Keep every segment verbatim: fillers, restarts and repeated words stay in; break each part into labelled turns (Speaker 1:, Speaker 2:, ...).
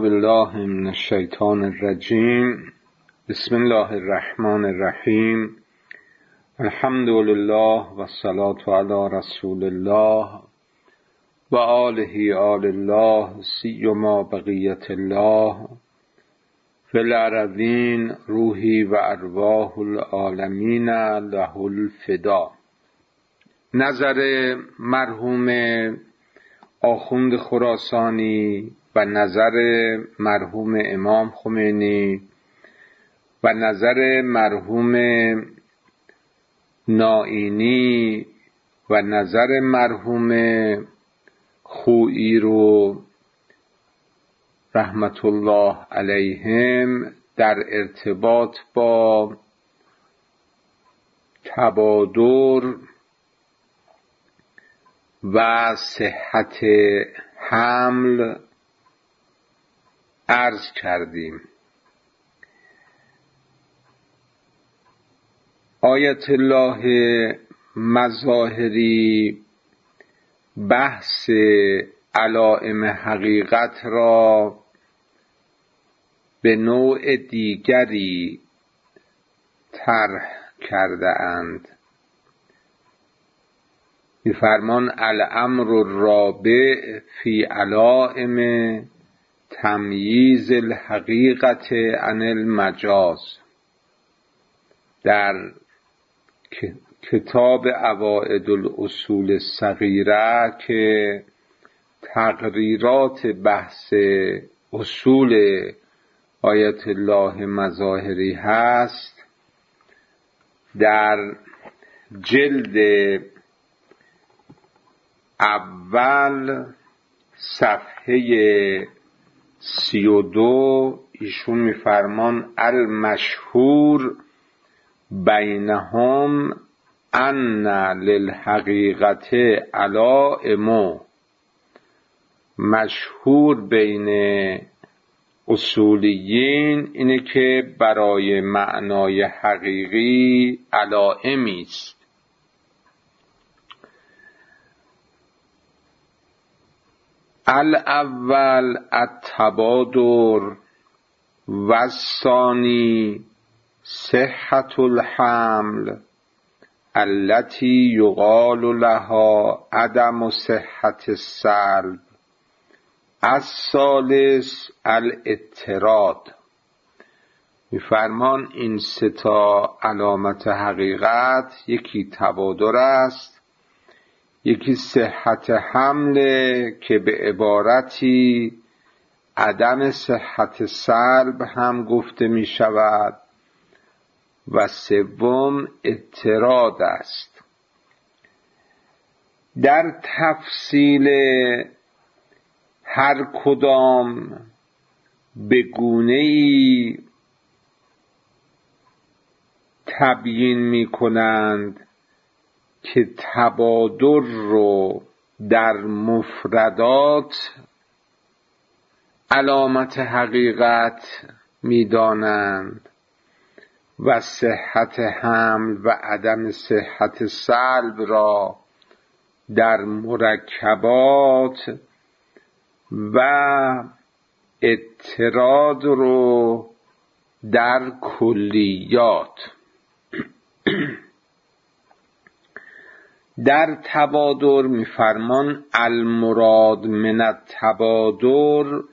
Speaker 1: بالله من الشیطان الرجیم. بسم الله الرحمن الرحیم. الحمد لله و الصلاة علی رسول الله و آله آل الله سیما بقیت الله فی الارضین روحی و ارواح العالمین له الفدا. نظر مرحوم آخوند خراسانی و نظر مرحوم امام خمینی و نظر مرحوم نائینی و نظر مرحوم خویی رو رحمت الله علیهم در ارتباط با تبادر و صحت حمل عرض کردیم. آیت الله مظاهری بحث علائم حقیقت را به نوع دیگری طرح کرده اند. می‌فرمان الامر الرابع فی علائم تمییز الحقیقت عن المجاز. در کتاب عوائد الاصول الصغیره که تقریرات بحث اصول آیت الله مظاهری هست، در جلد اول صفحه سی و دو ایشون میفرمان المشهور بینهم ان للحقیقت علائم. مشهور بین اصولیین اینه که برای معنای حقیقی علائمی است. الاول التبادر و الثانی صحت الحمل التي یقال لها عدم صحت السلب. الثالث الاضطراد. می‌فرمان این سه تا علامت حقیقت، یکی تبادر است، یکی صحت حمل که به عبارتی عدم صحت سلب هم گفته می شود، و سوم اضطراد است. در تفصیل هر کدام به گونه‌ای تبیین می کنند که تبادر رو در مفردات علامت حقیقت می دانند و صحت حمل و عدم صحت سلب را در مرکبات و اضطراد رو در کلیات. در تبادر می‌فرمان المراد من التبادر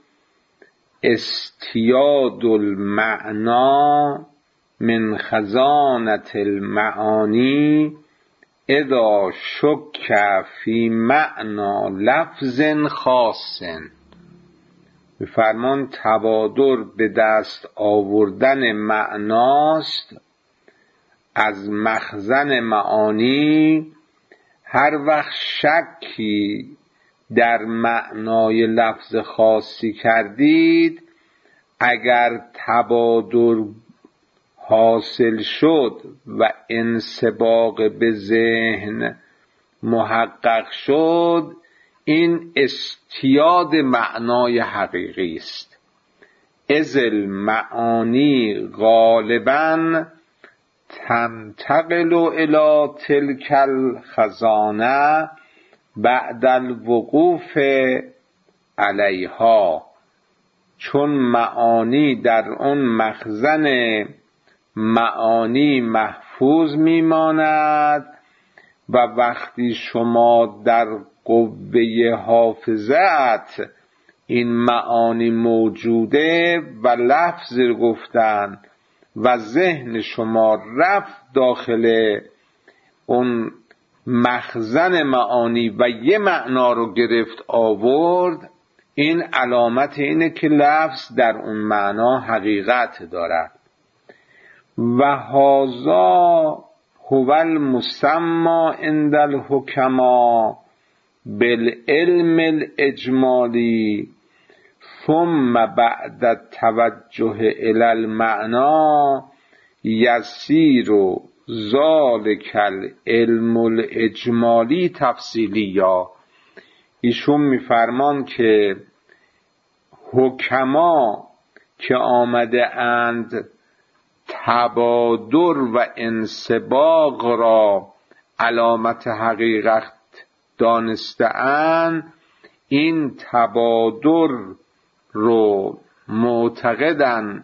Speaker 1: استیاد المعنا من خزانة المعانی اذا شک فی معنا لفظ خاص. می‌فرمان تبادر به دست آوردن معناست از مخزن معانی. هر وقت شکی در معنای لفظ خاصی کردید، اگر تبادر حاصل شد و انسباق به ذهن محقق شد، این استیاد معنای حقیقی است. اذ المعانی غالباً تنتقل الى تلك الخزانه بعد الوقوف علیها، چون معانی در اون مخزن معانی محفوظ میماند و وقتی شما در قوه حافظت این معانی موجوده و لفظ گفتن و ذهن شما رفت داخل اون مخزن معانی و یه معنا رو گرفت آورد، این علامت اینه که لفظ در اون معنا حقیقت دارد. و هذا هو المسمى عند الحکما بالعلم الاجمالی ثم بعد التوجه الى المعنى یسیر ذلک العلم الاجمالی تفصیلیا. ایشون میفرمان که حکما که آمده اند تبادر و انسباق را علامت حقیقت دانسته‌اند، این تبادر رو معتقدن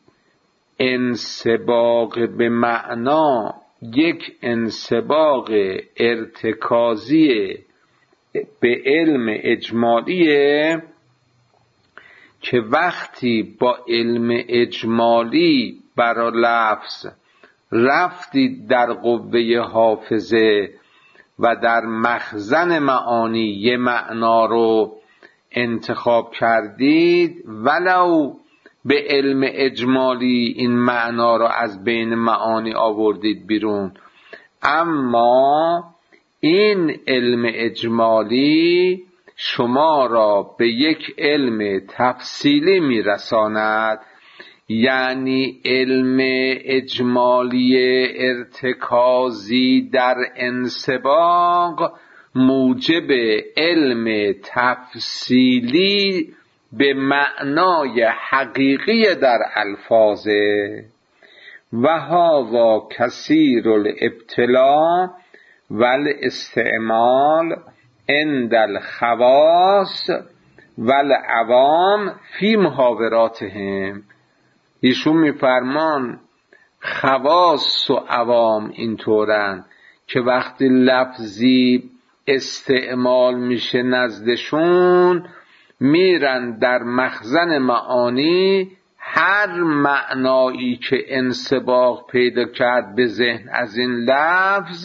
Speaker 1: انسباق به معنا یک انسباق ارتکازی به علم اجمالیه که وقتی با علم اجمالی برای لفظ رفتید در قوه حافظه و در مخزن معانی یه معنا رو انتخاب کردید، ولو به علم اجمالی این معنا رو از بین معانی آوردید بیرون، اما این علم اجمالی شما را به یک علم تفصیلی میرساند. یعنی علم اجمالی ارتکازی در انسباق موجب علم تفصیلی به معنای حقیقی در الفاظه. و هذا کثیر الابتلاء والاستعمال عند الخواص والعوام فی محاوراتهم. ایشون میفرمان خواص و عوام اینطورن که وقتی لفظی استعمال میشه نزدشون، میرن در مخزن معانی هر معنایی که انسباق پیدا کرد به ذهن از این لفظ،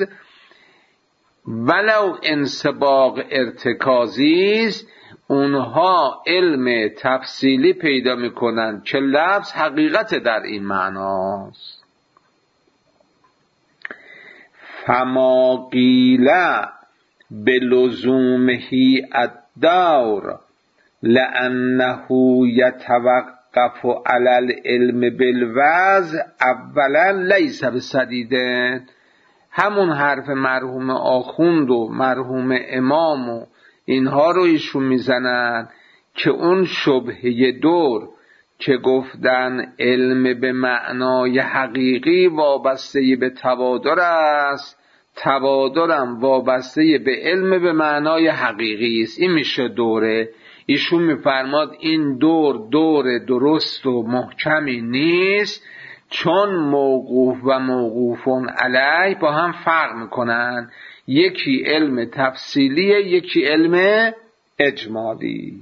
Speaker 1: ولو انسباق ارتکازی است، اونها علم تفصیلی پیدا میکنن که لفظ حقیقت در این معناست. فما قیل بلزومه الدور لانه یتوقف علی العلم بالوضع اولا لیس بسدید. همون حرف مرحوم آخوند و مرحوم امام و اینها رو ایشون میزنن که اون شبهه دور که گفتن علم به معنای حقیقی وابسته به تبادر است، تبادرم وابسته به علم به معنای حقیقی است، این میشه دوره. ایشون میفرماد این دور دور درست و محکمی نیست، چون موقوف و موقوفون علیه با هم فرق میکنن، یکی علم تفصیلیه یکی علم اجمالی.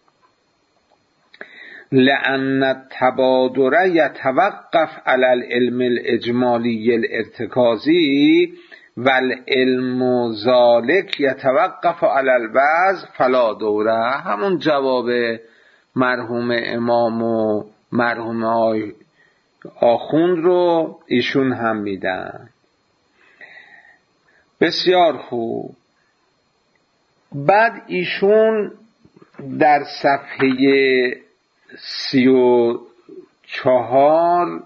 Speaker 1: لأن التبادر یتوقف علی العلم الاجمالی الارتکازی والعلم ذالک یتوقف علی الوضع فلا دوره. همون جواب مرحوم امام و مرحوم آخوند رو ایشون هم میدن. بسیار خوب. بعد ایشون در صفحه سی و چهار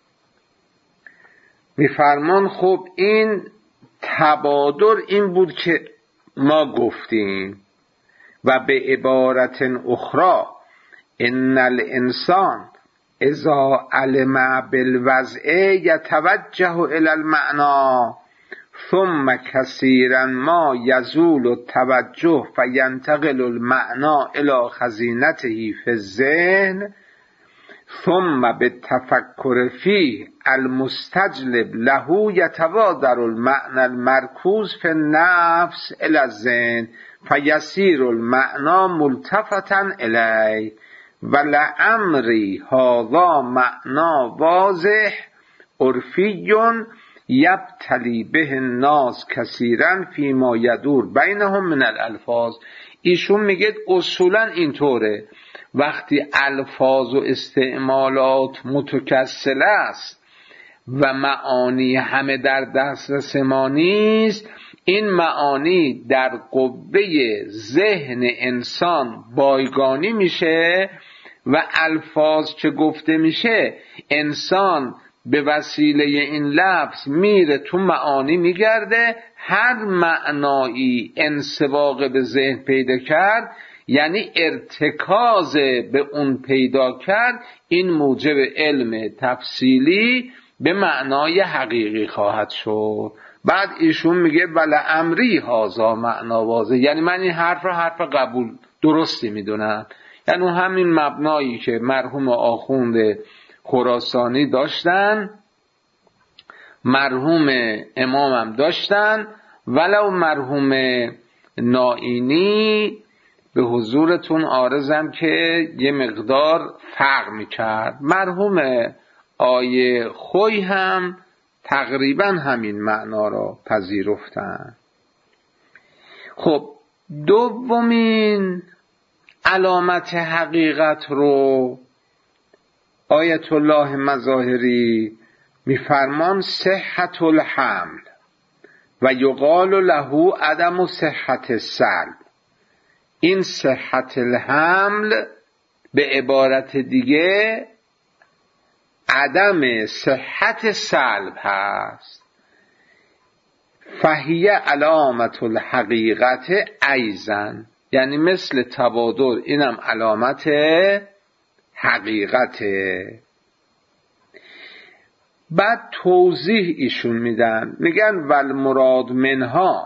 Speaker 1: میفرمان خب این تبادر این بود که ما گفتیم و به عبارت اخرى ان الانسان اذا علم بالوضع یتوجه الی المعنى ثم کثیرا ما یزول التوجه فینتقل المعنی الی خزینته فی الذهن ثم بالتفکر فیه المستجلب له یتبادر المعنی المرکوز فی النفس الی الذهن فیسیر المعنی ملتفتا الیه ولعمری هذا معنی واضح عرفی یبتلی به الناس کثیرا فیما یدور بینهم من الالفاظ. ایشون میگه اصولا اینطوره، وقتی الفاظ و استعمالات متکثل است و معانی همه در دسترس ما نیست، این معانی در قوه ذهن انسان بایگانی میشه و الفاظ که گفته میشه انسان به وسیله این لفظ میره تو معانی میگرده، هر معنایی انسواق به ذهن پیدا کرد یعنی ارتکاز به اون پیدا کرد، این موجب علم تفصیلی به معنای حقیقی خواهد شد. بعد ایشون میگه بله امری هازا معنا واضح، یعنی من این حرف رو حرف قبول درستی میدونم، یعنی همین مبنایی که مرحوم آخوند خراسانی داشتن مرحوم امامم داشتن، ولو مرحوم نائینی به حضورتون عارضم که یه مقدار فرق میکرد، مرحوم آیه خوی هم تقریبا همین معنا را پذیرفتن. خب دومین علامت حقیقت رو آیت الله مظاهری میفرمان صحت الحمل و یقال له عدم صحت السلب. این صحت الحمل به عبارت دیگه عدم صحت سلب هست. فهیه علامت الحقیقت ایزن، یعنی مثل تبادر اینم علامت حقیقته. بعد توضیح ایشون میدن، میگن والمراد منها،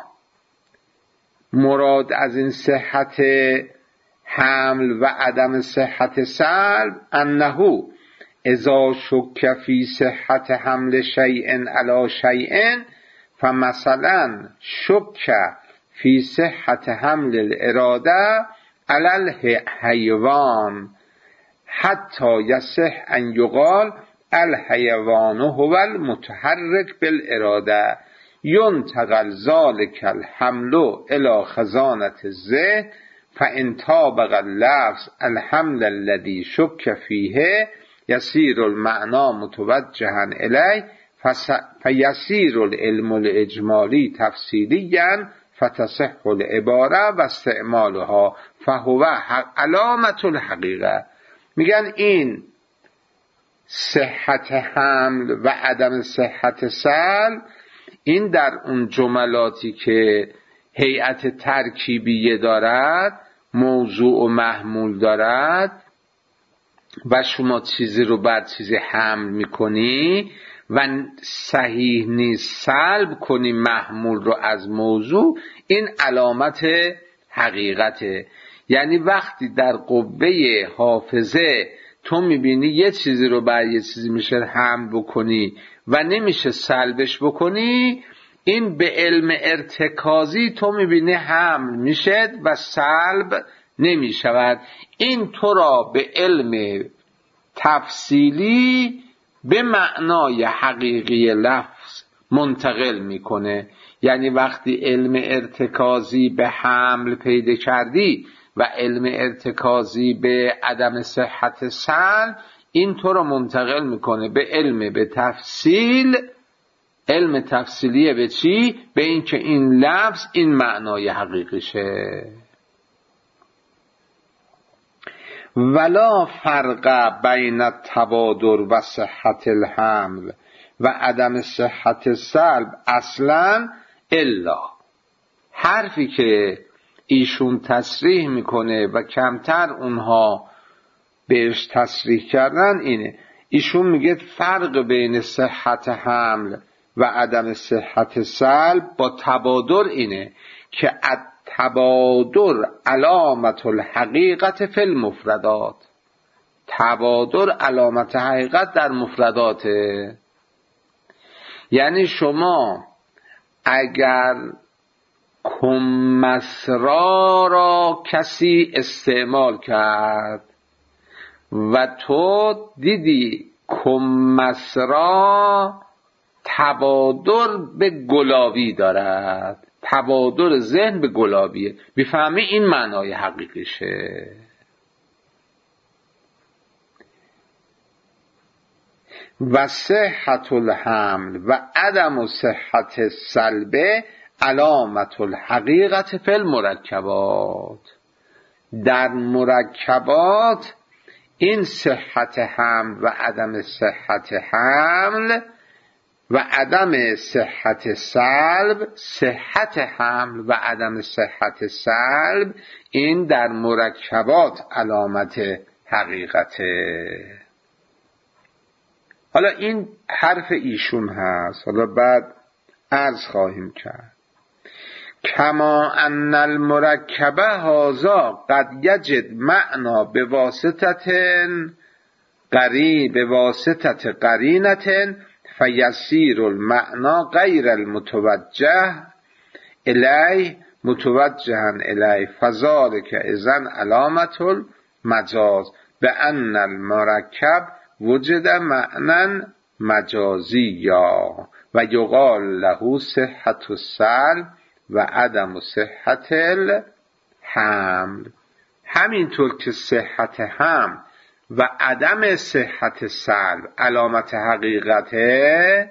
Speaker 1: مراد از این صحت حمل و عدم صحت سلب انه اذا شک فی صحت حمل شیء علی شیء فمثلا شک فی صحت حمل الاراده علی الحیوان حتی یصح ان یقال الحیوان هو المتحرک بالاراده ینتقل ذلک الحمل الی خزانة الذهن فان طابق اللفظ الحمل الذي شک فیه یسیر المعنی متوجها الیه فیسیر العلم الاجمالی تفصیلیا فتصح العباره و استعمالها فهو علامت الحقیقه. میگن این صحت حمل و عدم صحت سلب، این در اون جملاتی که هیئت ترکیبیه دارد، موضوع و محمول دارد و شما چیزی رو بر چیزی حمل میکنی و صحیح نیست سلب کنی محمول رو از موضوع، این علامت حقیقته. یعنی وقتی در قوه حافظه تو میبینی یه چیزی رو بر یه چیزی میشه حمل بکنی و نمیشه سلبش بکنی، این به علم ارتکازی تو میبینی حمل میشه و سلب نمیشود. این تو را به علم تفصیلی به معنای حقیقی لفظ منتقل میکنه. یعنی وقتی علم ارتکازی به حمل پیدا کردی و علم ارتکازی به عدم صحت سلب، این تو را منتقل میکنه به علم به تفصیل. علم تفصیلیه به چی؟ به این که این لفظ این معنای حقیقیشه. ولا فرق بین التبادر و صحت الحمل و عدم صحت سلب اصلا الا. حرفی که ایشون تصریح میکنه و کمتر اونها بهش تصریح کردن اینه، ایشون میگه فرق بین صحت حمل و عدم صحت سلب با تبادر اینه که التبادر علامت الحقیقت فی المفردات. تبادر علامت حقیقت در مفرداته. یعنی شما اگر کمسرا را کسی استعمال کرد و تو دیدی کمسرا تبادر به گلابی دارد، تبادر ذهن به گلابیه، میفهمی این معنای حقیقیشه. و صحت الحمل و عدم صحت سلبه علامت الحقیقت فی المرکبات. در مرکبات این صحت حمل و عدم صحت حمل و عدم صحت سلب، صحت حمل و عدم صحت سلب، این در مرکبات علامت حقیقته. حالا این حرف ایشون هست، حالا بعد عرض خواهیم کرد. کما ان المرکبه هذا قد یجد معنا به واسطه قری به واسطه قرینه فیسیر المعنا غیر المتوجه الیه متوجها الیه فذلک اذن علامت المجاز به ان المرکب وجد معنی مجازی یا و یقال له صحت السلب و عدم صحت الحمل. همینطور که صحت حمل و عدم صحت سلب علامت حقیقته،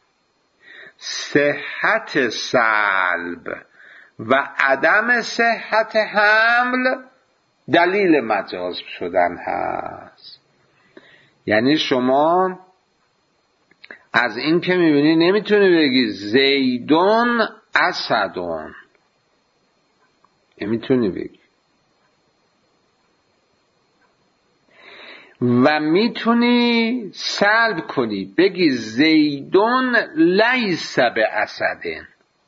Speaker 1: صحت سلب و عدم صحت حمل دلیل مجاز شدن هست. یعنی شما از این که میبینی نمیتونی بگی زیدون اسدون، نمیتونی بگی، و میتونی سلب کنی بگی زیدون لیس به اسدن.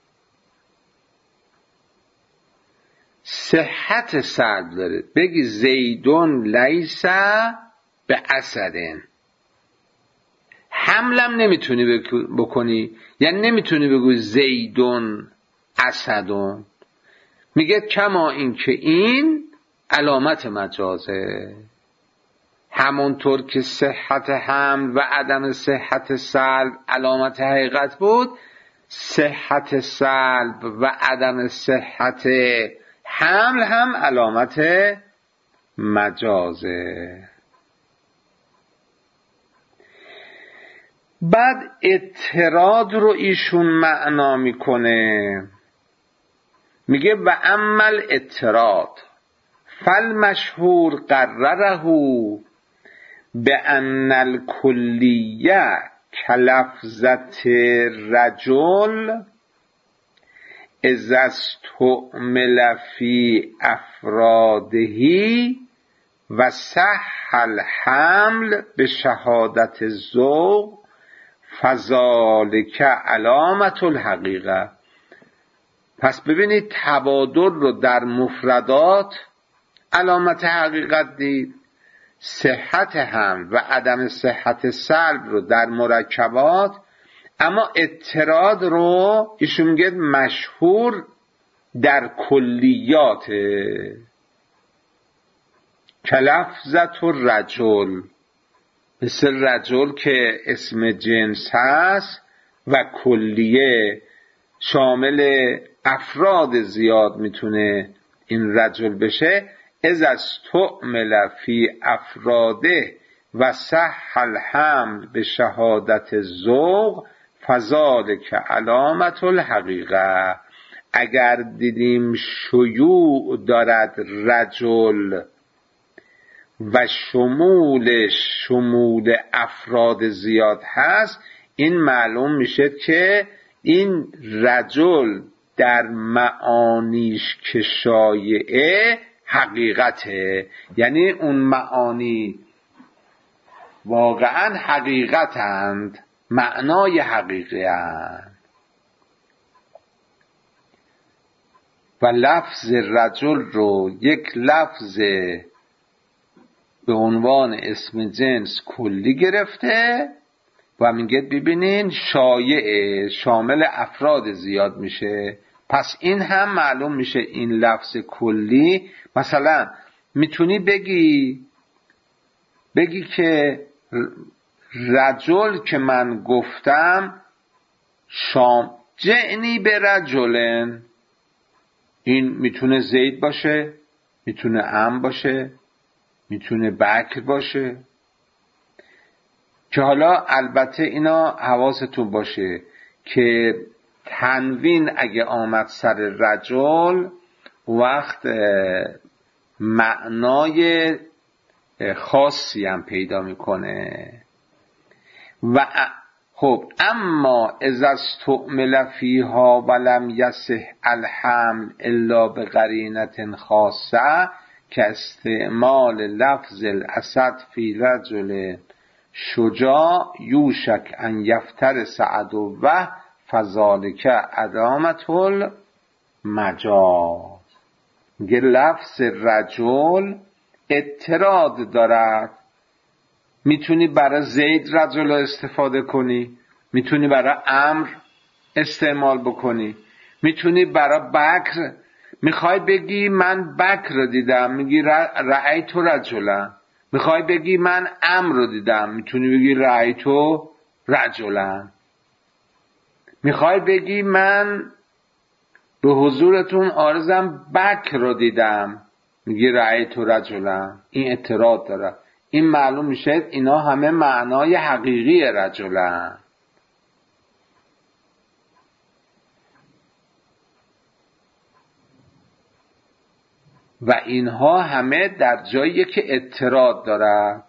Speaker 1: صحت سلب داره، بگی زیدون لیس به اسدن. حملم نمیتونی بکنی، یعنی نمیتونی بگوی زیدون اسدون. میگه کما این که این علامت مجازه. همونطور که صحت حمل و عدم صحت سلب علامت حقیقت بود، صحت سلب و عدم صحت حمل هم علامت مجازه. بعد اعتراض رو ایشون معنا میکنه، میگه و عمل اعتراض فالمشهور قرره به ان الکلیه کلفظت رجل اذا استعمل فی افرادهی و صح الحمل به شهادت ذوق فذلک علامت الحقیقه. پس ببینید تبادر رو در مفردات علامت حقیقت دید، صحت حمل و عدم صحت سلب رو در مرکبات، اما اعتراض رو ایشون میگه مشهور در کلیات. کلفظت الرجل، مثل رجل که اسم جنس هست و کلیه شامل افراد زیاد میتونه این رجل بشه. اذا استعمل فی افراده و صح الحمل به شهادت ذوق فذلک علامت الحقیقه. اگر دیدیم شیوع دارد رجل و شمولش شمول افراد زیاد هست، این معلوم میشه که این رجل در معانیش که شایعه حقیقته، یعنی اون معانی واقعا حقیقتند معنای حقیقی هستند. و لفظ رجل رو یک لفظ به عنوان اسم جنس کلی گرفته و میگه ببینین شایعه، شامل افراد زیاد میشه. پس این هم معلوم میشه این لفظ کلی. مثلا میتونی بگی بگی که رجل که من گفتم شام جعنی به رجلن، این میتونه زید باشه، میتونه ام باشه، میتونه بکر باشه. که حالا البته اینا حواستون باشه که تنوین اگه آمد سر رجل وقت معنای خاصی هم پیدا میکنه. و خب اما اذا استعمل فیها ولم یصح الحمل الا بقرینة خاصه که استعمال لفظ الاسد فی رجل شجاع یوشک ان یفترس عدوه فذالک ادامت المجاز. میگه لفظ رجل اعتراض دارد. میتونی برای زید رجل استفاده کنی، میتونی برای امر استعمال بکنی، میتونی برای بکر. میخوای بگی من بکر رو دیدم، میگی رأیت رجلا. میخوای بگی من امر رو دیدم، میتونی بگی رأیت رجلا. میخوای بگی من به حضورتون عارضم بکر رو دیدم، میگی رأیت رجلا. این اعتراض داره. این معلوم میشه اینا همه معنای حقیقی رجلن. و اینها همه در جایی که اعتراض داره.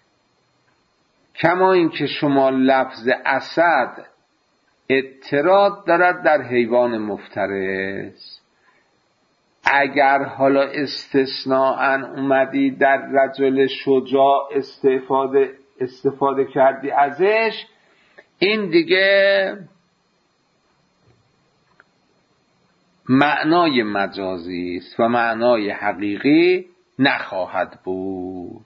Speaker 1: کما اینکه شما لفظ اسد اعتراض دارد در حیوان مفترس. اگر حالا استثناءً اومدی در رجل شجاع استفاده استفاده کردی ازش، این دیگه معنای مجازی است و معنای حقیقی نخواهد بود.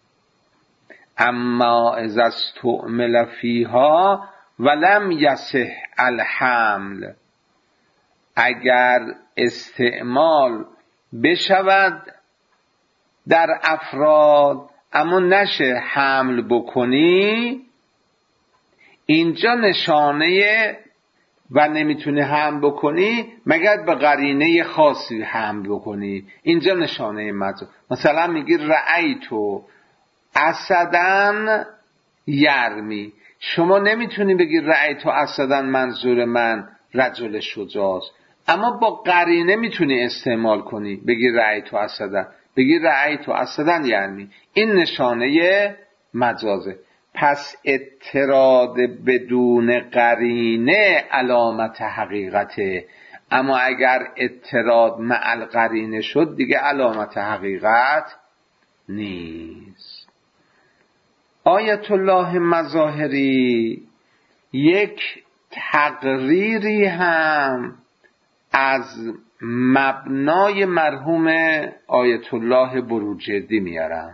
Speaker 1: اما اذا استعمل فیها ولم یصح الحمل، اگر استعمال بشود در افراد اما نشه حمل بکنی، اینجا نشانه و نمیتونه حمل بکنی مگر به قرینه خاصی حمل بکنی. اینجا نشانه مجاز. مثلا میگی رأیتو اسدن یرمی، شما نمیتونی بگی رأیتو اسدن منظور من رجل شجاعست، اما با قرینه میتونی استعمال کنی، بگی رأیتو اسدن، بگی رأیتو اسدن یرمی. این نشانه مجازه. پس اعتراض بدون قرینه علامت حقیقته، اما اگر اعتراض مع القرینه شد دیگه علامت حقیقت نیست. آیت الله مظاهری یک تقریری هم از مبنای مرحوم آیت الله بروجردی میارم.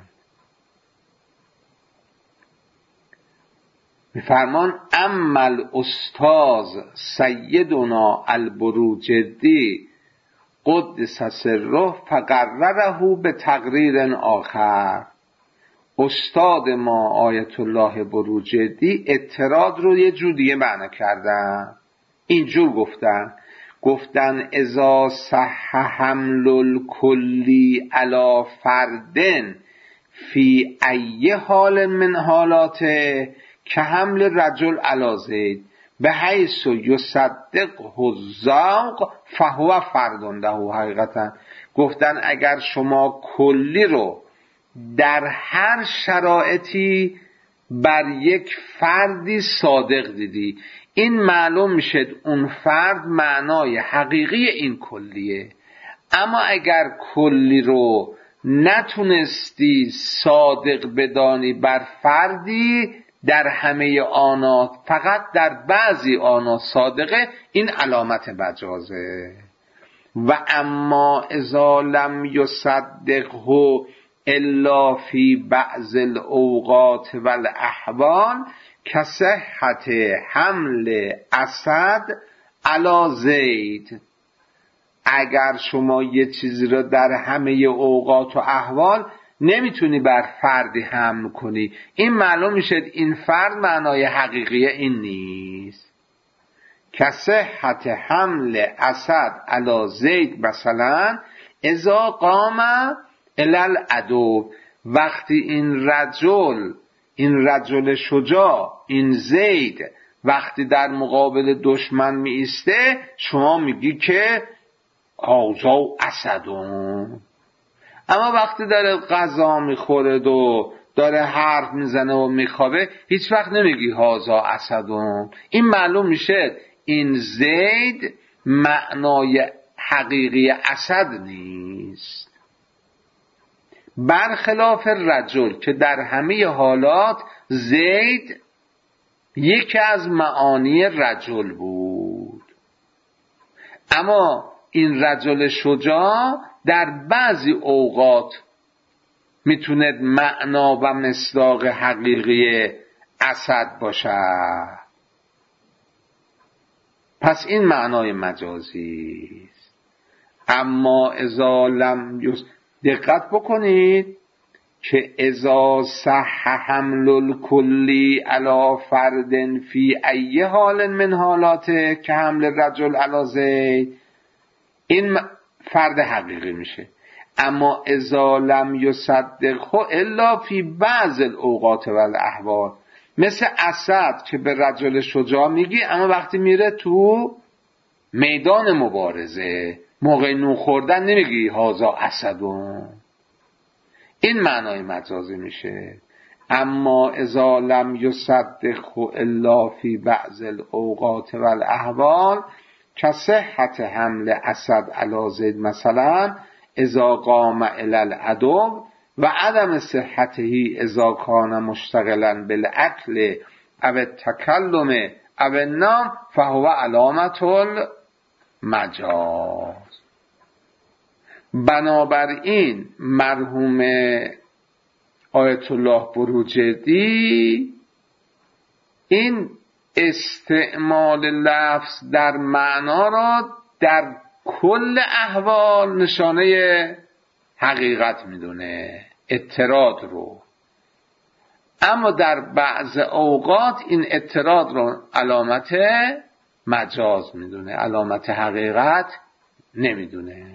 Speaker 1: میفرمان اما الاستاذ سیدنا البروجردی قدس سره فقرره به تقریر آخر. استاد ما آیت الله بروجردی اعتراض رو یه جور دیگه معنی کردن. اینجور گفتن گفتن اذا صح حمل الکلی علی فردن فی ای حال من حالاته که حمل رجل علی زید به حیث یصدقه الذوق فهو فردن له. حقیقتا گفتن اگر شما کلی رو در هر شرایطی بر یک فردی صادق دیدی، این معلوم میشه اون فرد معنای حقیقی این کلیه. اما اگر کلی رو نتونستی صادق بدانی بر فردی، در همه آنات فقط در بعضی آنات صادقه، این علامت مجازه. و اما اذا لم یصدقه الا فی بعض الاوقات و الاحوال کصحت حمل اسد علی زید. اگر شما یه چیزی رو در همه اوقات و احوال نمیتونی بر فردی حمل کنی، این معلوم میشه این فرد معنای حقیقی این نیست. کصحت حمل اسد علی زید مثلا اذا قام الی العدو، وقتی این رجل این رجل شجاع این زید وقتی در مقابل دشمن می ایسته، شما میگی که هازا اسدون. اما وقتی داره غذا میخوره و داره حرف میزنه و میخوابه، هیچ وقت نمیگی هازا اسدون. این معلوم میشه این زید معنای حقیقی اسد نیست، برخلاف رجل که در همه حالات زید یکی از معانی رجل بود. اما این رجل شجاع در بعضی اوقات میتونه معنا و مصداق حقیقی اسد باشه. پس این معنای مجازی است. اما اذا لم یص... دقت بکنید که اذا صح حمل الکلی علی فرد فی ای حال من حالاته که حمل رجل علی زید، این فرد حقیقی میشه. اما اذا لم یصدقه الا فی بعض الاوقات و الاحوال، مثل اسد که به رجل شجاع میگی، اما وقتی میره تو میدان مبارزه موقع نون خوردن نمیگی هازا اسدون. این معنای مجازی میشه. اما اذا لم یصدقه الا فی بعض الاوقات و الاحوال کصحت حمل اسد علی زید مثلا اذا قام الی العدو و عدم صحته اذا کان مشتغلا بالاکل او التکلم او النوم فهو علامت المجاز. بنابراین مرحوم آیت الله بروجردی این استعمال لفظ در معنا را در کل احوال نشانه حقیقت میدونه، اعتراض رو، اما در بعض اوقات این اعتراض رو علامت مجاز میدونه، علامت حقیقت نمیدونه.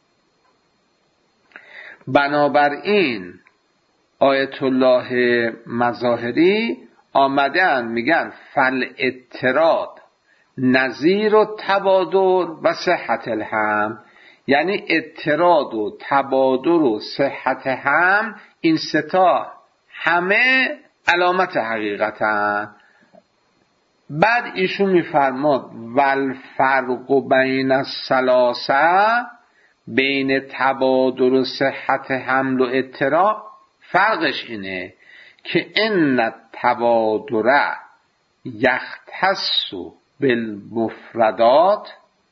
Speaker 1: بنابراین آیت الله مظاهری آمدن میگن فل اعتراض نظیر و تبادر و صحت الحمل، یعنی اعتراض و تبادر و صحت حمل این ستا همه علامت حقیقتن. بعد ایشون میفرماد والفرق بین الثلاثه، بین تبادر و صحت حمل و اعتراض فرقش اینه که ان التبادر یختص بالمفردات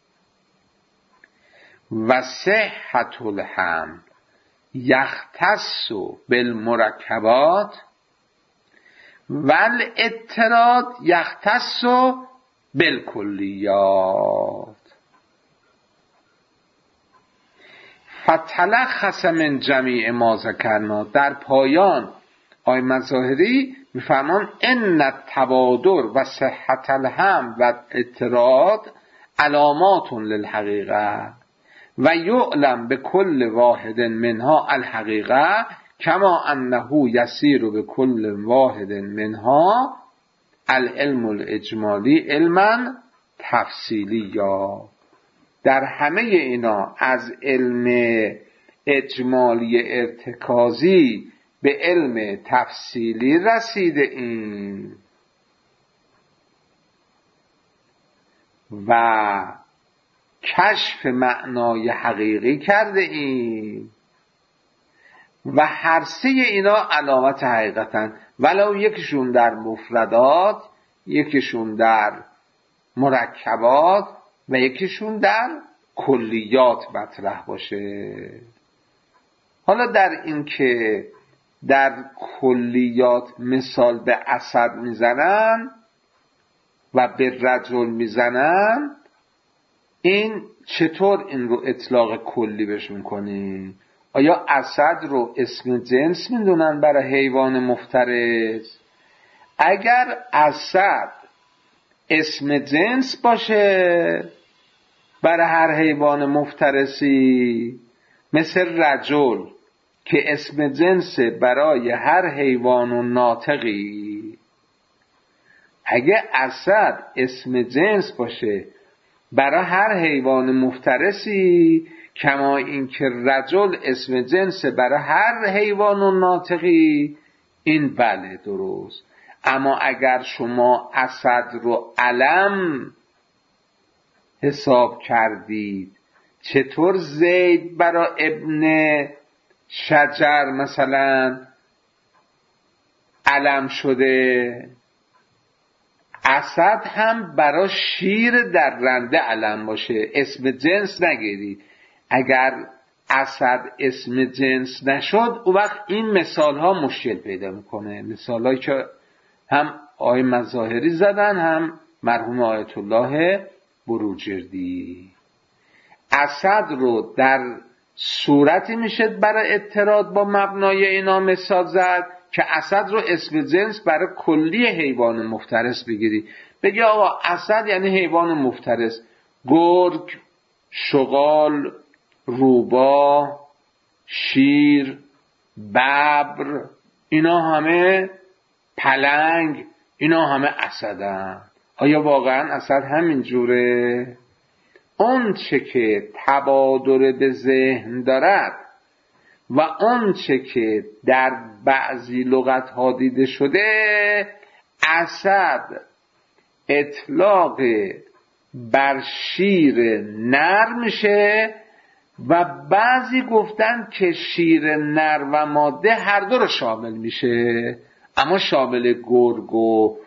Speaker 1: و صحت الحمل یختص بالمرکبات و الاعتراض یختص بالکلیات. فتلخص من جمیع ما ذکرنا، در پایان آی مظاهری میفرمان ان التبادر و صحت الحمل و اعتراض علامات للحقیقه و یعلم به کل واحد منها الحقیقه کما انه یسیر به کل واحد منها العلم الاجمالی علما تفصیلی. یا در همه اینا از علم اجمالی ارتکازی به علم تفصیلی رسیده این و کشف معنای حقیقی کرده این و هر سه اینا علامت حقیقتن. ولو یکیشون در مفردات، یکیشون در مرکبات و یکیشون در کلیات مطرح باشه. حالا در این که در کلیات مثال به اسد میزنن و به رجل میزنن، این چطور این رو اطلاق کلی بهش میکنی؟ آیا اسد رو اسم جنس میدونن برای حیوان مفترس؟ اگر اسد اسم جنس باشه برای هر حیوان مفترسی، مثل رجل که اسم جنس برای هر حیوان و ناطقی، اگه اسد اسم جنس باشه برای هر حیوان مفترسی، کما این که رجل اسم جنس برای هر حیوان و ناطقی، این بله درست. اما اگر شما اسد رو علم حساب کردید، چطور زید برای ابن شجر مثلا علم شده؟ اسد هم برای شیر در رنده علم باشه، اسم جنس نگیری. اگر اسد اسم جنس نشد، اون وقت این مثال ها مشکل پیدا میکنه. مثال هایی که هم آقای مظاهری زدن، هم مرحوم آیت الله بروجردی. اسد رو در صورتی میشه برای اعتراض با مبنای اینا مثال زد که اسد رو اسم جنس برای کلی حیوان مفترس بگیری. بگی آقا اسد یعنی حیوان مفترس، گرگ، شغال، روباه، شیر، ببر، اینا همه پلنگ، اینا همه اسدن. آیا واقعا اسد همین جوره؟ اون چه که تبادر به ذهن دارد و اون چه که در بعضی لغت ها دیده شده، اسد اطلاق بر شیر نر میشه و بعضی گفتن که شیر نر و ماده هر دو رو شامل میشه، اما شامل گرگ و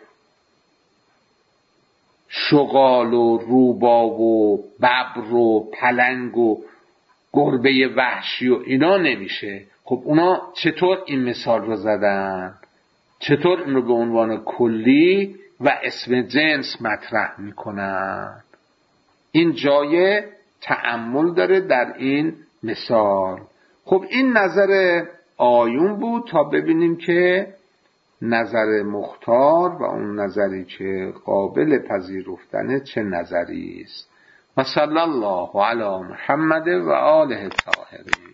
Speaker 1: شغال و روبا و ببر و پلنگ و گربه وحشی و اینا نمیشه. خب اونا چطور این مثال رو زدن؟ چطور این رو به عنوان کلی و اسم جنس مطرح میکنن؟ این جای تأمل داره در این مثال. خب این نظر آیون بود، تا ببینیم که نظر مختار و اون نظری که قابل پذیرفتنه چه نظری است. و صلی الله علی محمد و آله الطاهرین.